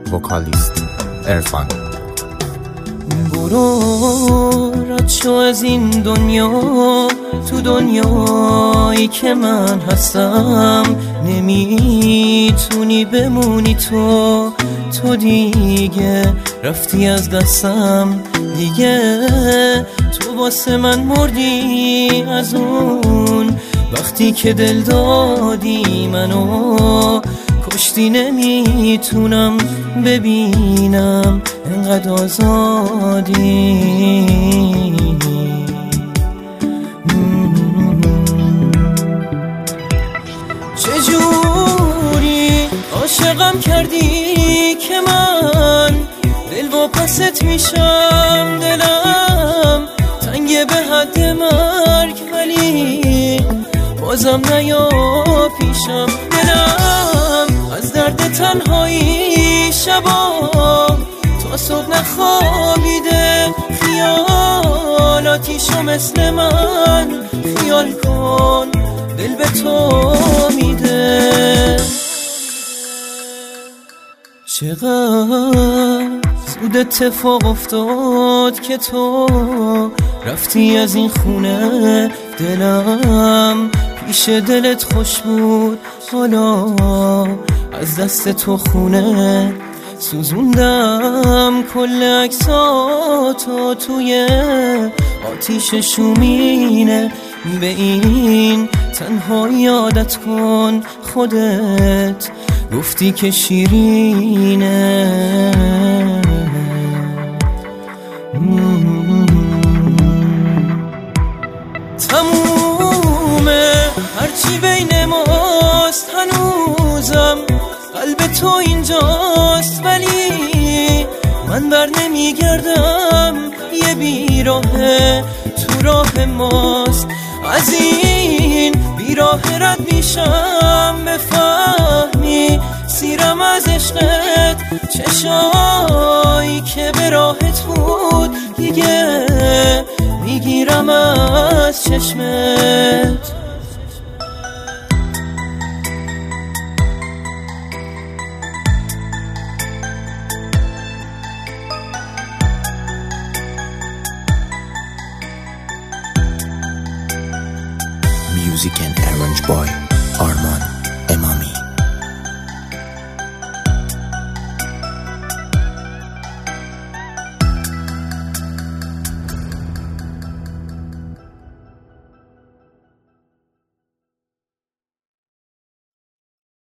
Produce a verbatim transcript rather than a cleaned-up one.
وکالیست عرفان. برو رد شو از این دنیا، تو دنیایی که من هستم نمیتونی بمونی. تو تو دیگه رفتی از دستم، دیگه تو واسه من مردی از اون وقتی که دل دادی منو کشتی. نمیتونم ببینم انقدر آزادی. چجوری عاشقم کردی که من دل واپست میشم؟ دلم تنگه به حد مرگ ولی بازم نیا پیشم. دلم از درد تنهایی شبا تا صبح نخوابیده، خیالاتیشو مثل من خیال کن دل به تو میده. چقدر زود اتفاق افتاد که تو رفتی از این خونه، دلم پیش دلت خوش بود، حالا از دست تو خونه. سوزوندم کل عکساتو توی آتیش شومینه، به این تنهایی عادت کن، خودت گفتی که شیرینه. تمومه هرچی بین ماست، هنوزم قلب تو اینجاست، ولی من بر نمیگردم، یه بیراهه تو راه ماست. از این بیراه رد میشم، بفهمی سیرم از عشقت، چشایی که به راهت بود دیگه میگیرم از چشمت. Music and arranged by Arman Emami.